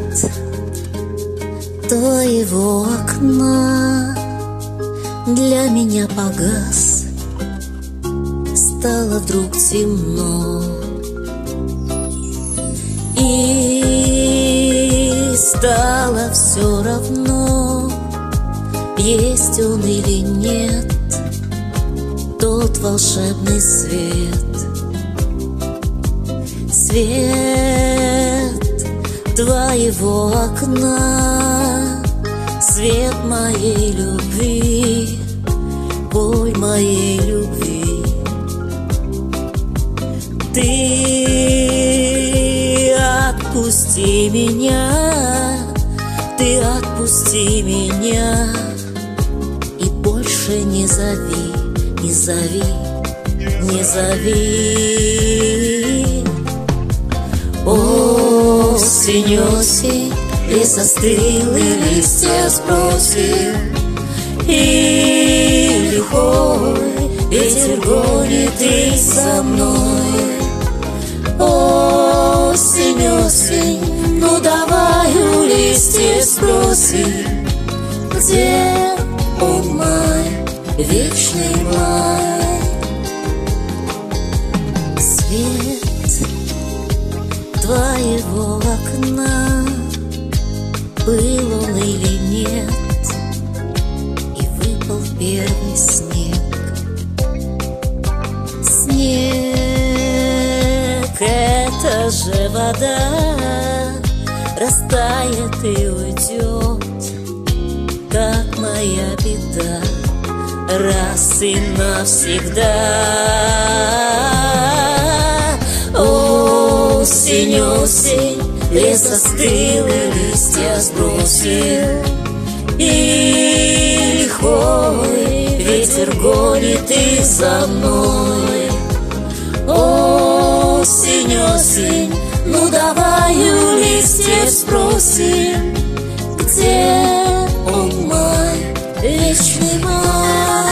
твоего окна для меня погас, стало вдруг темно, и стало все равно, есть он или нет, тот волшебный свет. Свет твоего окна, свет моей любви, боль моей любви. Ты отпусти меня, ты отпусти меня, и больше не зови, не зови, не зови. Осень, осень, лес остыл и листья сбросил, и лихой ветер гонит и со мной. Осень, осень, ну давай у листьев сбросим, где он май, вечный май. Свет твоего окна, был он или нет, и выпал первый снег. Снег — это же вода, растает и уйдет, как моя беда, раз и навсегда. Осень, осень, лес остыл и листья сбросил, и лихой ветер гонит и за мной. Осень, осень, ну давай у листьев спросим, где он май, вечный май.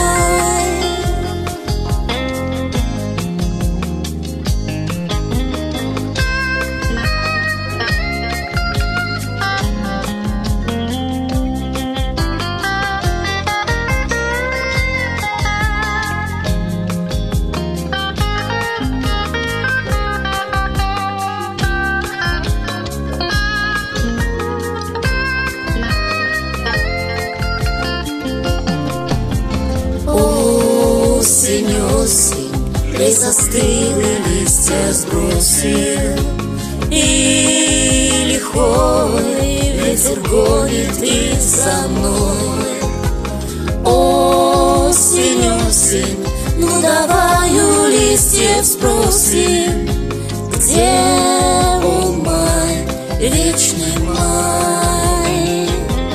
Осень, осень, лес остыл и листья сбросил, и лихой ветер гонит и за мной. Осень, осень, ну давай у листьев спросим, где он май, вечный май.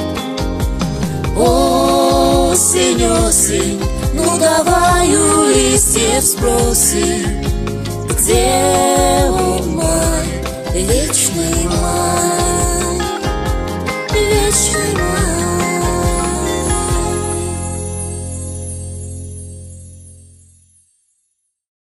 Осень, осень, ну давай у листьев спросим, где он